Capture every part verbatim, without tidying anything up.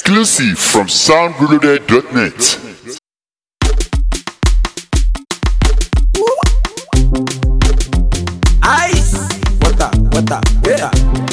Exclusive from sound reloaded dot net. Ice, water, water, water.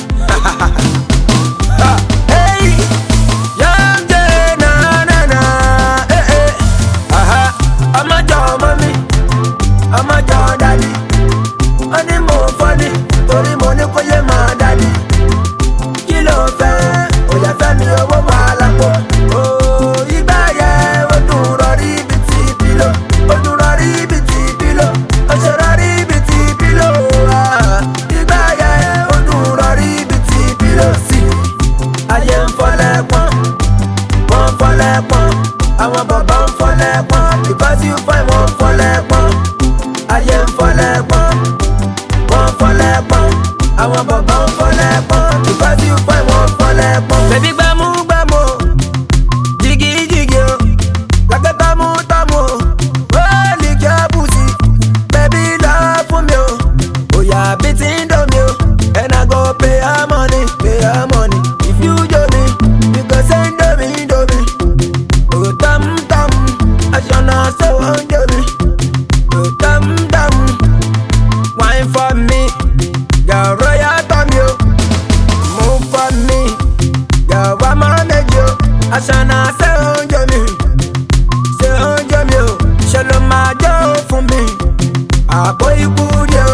Hey, young Jay, na na na. Eh eh. Aha, I'm a jaw mommy, I'm a jaw daddy. Money more funny, tori money ko ye ma daddy. Kilo fe, oya fe mi owo wala po. Oh, igba ye o dun rori biti pilo, o dun rori biti pilo, o se rori biti pilo. Ah, igba ye o dun rori biti pilo. Si, aye n fọlẹ pọn, wọn fọlẹ pọn, àwọn bàbá ń fọlẹ pọn, because you find wọn fọlẹ pọn. Aye n fọlẹ pọn, wọn fọlẹ pọn, àwọn bàbá ń fọlẹ pọn, because you find wọn fọlẹ pọn. Baby gbàmú gbàmú, jìgì jìgì o, lágbẹ́ tọ́mú tọ́mú o, ó lè kí ọ́ bù sí. Baby lọ fún mi o, òyà bí ti ń dò mí o, and I go pay her money, pay her money. If you do me, you go send me, do me. Oh tam tam, aṣọ náà ṣe wọ́n do me. Oh tam tam, wine for me, girl royal tummy o. Move for me, girl wa máa méjì o. Aṣọ náà ṣe wọ́n do me, ṣe wọ́n do me o. Ṣé ló máa jó fún mi? Àpò ikú ni o.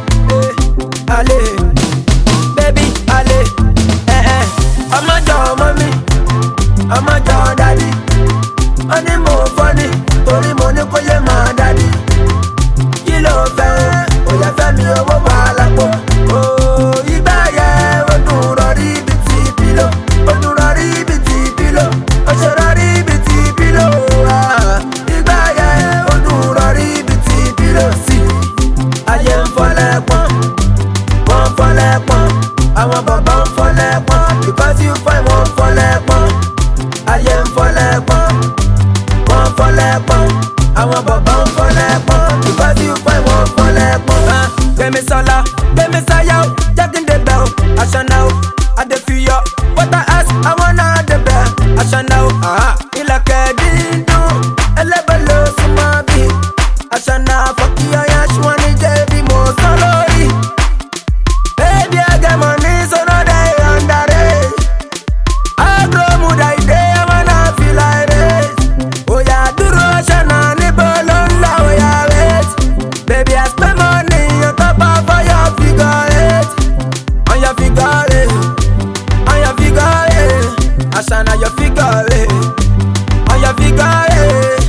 Eh, alẹ́. Baby, ale, eh eh, ọmọ jọ ọmọ mi, ọmọ jọ daddy. Wọ́n ní mo funny, torí mo ní kó yé máa daddy. Kí ló fẹ́? Òyà fẹ́ mi owó wà lápò. Oh, ìgbà yẹ ó dùn rọrí ibi tí pílò, ó dùn rọrí ibi tí pílò, ó ṣe rọrí ibi tí pílò. Ah, ìgbà yẹ ó dùn rọrí ibi tí pílò. Sí, ayé ń fọlẹ́ pọ́n, wọ́n fọlẹ́ pọ́n, àwọn bàbá ń fọlẹ́ pọ́n, because you find wọ́n fọlẹ́ pọ́n. Ayé ń fọlẹ́ pọ́n, wọ́n fọlẹ́ pọ́n, àwọn bàbá ń fọlẹ́ pọ́n, because you find wọ́n fọlẹ́ pọ́n. Gbẹ̀mí sọlá, gbẹ̀mí sáyà o, jákèjì bẹ̀ o, aṣọ́nà o, adéfiyọ, water ask, àwọn náà débẹ̀, aṣọ́nà o. Ìlẹ̀kẹ̀ dídùn, ẹlẹ́bẹ̀ ló súnmọ́ bí, aṣọ́nà fọ́kíyọ̀ yẹn ṣùgbọ́n ní jẹ́bi mo sọ lórí. Baby, I get money, so no they underrate. I grow mood, I day, I wanna feel like this. Oh yeah, duro shana ni bolonla, oh yeah, wait. Baby, I spend money on top of all your figure eight, on your figure eight, on your figure eight. Ashana your figure eight, on your figure eight.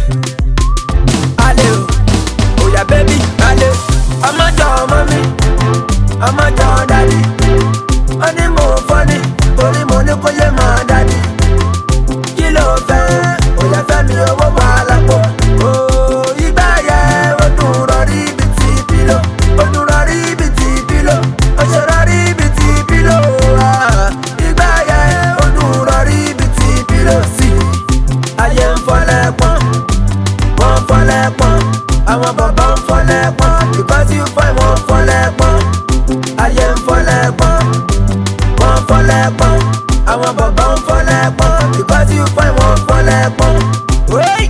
Ale, oh yeah, baby, ale. I'm a jaw mommy, I'm a jaw daddy. Wọ́n ní mo funny, torí mo ní kó yé máa daddy. Kí ló fẹ́? Òyà fẹ́ mi owó wà lápò. Oh, ìgbà yẹ ó dùn rọrí ibi tí pílò, ó dùn rọrí ibi tí pílò, ó ṣe rọrí ibi tí pílò. Ah, ìgbà yẹ ó dùn rọrí ibi tí pílò. Sí, ayé ń fọlẹ́ pọ́n, wọ́n fọlẹ́ pọ́n, àwọn bàbá ń fọlẹ́ pọ́n, because you find wọ́n fọlẹ́ pọ́n. Ayé ń fọlẹ́ pọ́n, wọ́n fọlẹ́ pọ́n, àwọn bàbá ń fọlẹ́ pọ́n, because you find wọ́n fọlẹ́ pọ́n. Wey!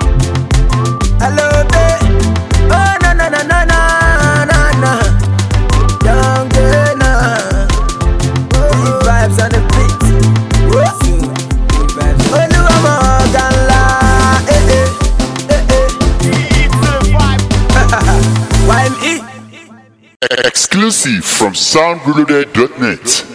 Hello babe, oh na na na na na na na, young girl na, good vibes on the beat. Good vibes. Olúwa mọ̀ ọ̀gá ńlá, eh eh, eh eh. Y M E. Exclusive from sound reloaded dot net.